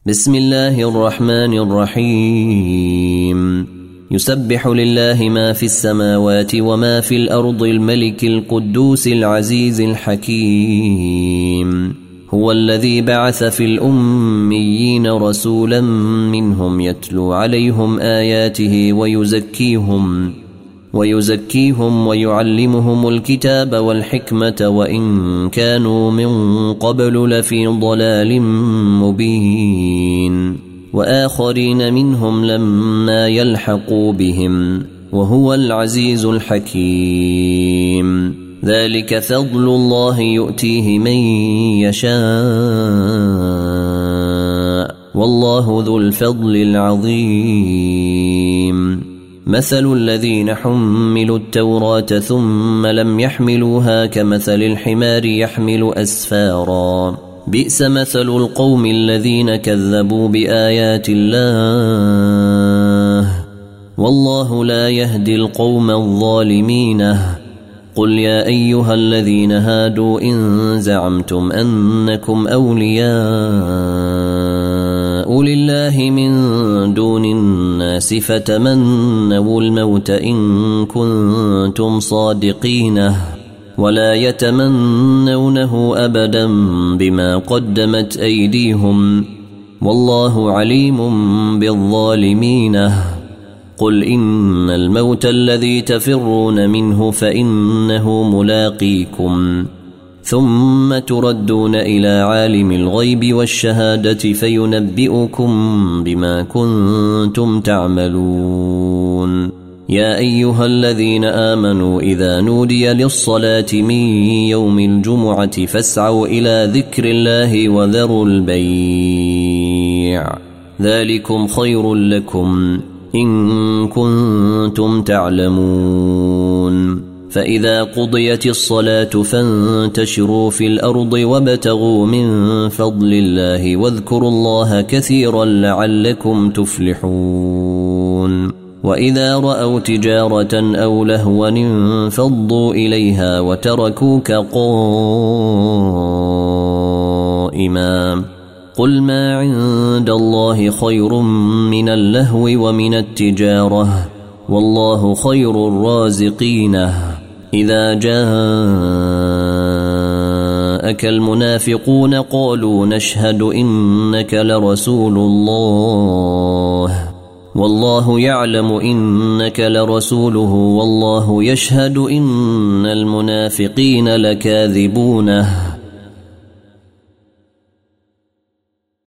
بسم الله الرحمن الرحيم يسبح لله ما في السماوات وما في الأرض الملك القدوس العزيز الحكيم هو الذي بعث في الأميين رسولا منهم يتلو عليهم آياته ويزكيهم ويعلمهم الكتاب والحكمة وإن كانوا من قبل لفي ضلال مبين وآخرين منهم لما يلحقوا بهم وهو العزيز الحكيم ذلك فضل الله يؤتيه من يشاء والله ذو الفضل العظيم مثل الذين حملوا التوراة ثم لم يحملوها كمثل الحمار يحمل أسفارا بئس مثل القوم الذين كذبوا بآيات الله والله لا يهدي القوم الظالمين قل يا أيها الذين هادوا إن زعمتم أنكم أولياء لله من دون الناس فتمنوا الموت إن كنتم صادقين ولا يتمنونه أبدا بما قدمت أيديهم والله عليم بالظالمين قل إن الموت الذي تفرون منه فإنه ملاقيكم ثم تردون إلى عالم الغيب والشهادة فينبئكم بما كنتم تعملون يا أيها الذين آمنوا إذا نودي للصلاة من يوم الجمعة فاسعوا إلى ذكر الله وذروا البيع ذلكم خير لكم إن كنتم تعلمون فإذا قضيت الصلاة فانتشروا في الأرض وابتغوا من فضل الله واذكروا الله كثيرا لعلكم تفلحون وإذا رأوا تجارة أو لهوا انفضوا إليها وتركوك قائما قل ما عند الله خير من اللهو ومن التجارة والله خير الرازقين إذا جاءك المنافقون قالوا نشهد إنك لرسول الله والله يعلم إنك لرسوله والله يشهد إن المنافقين لكاذبونه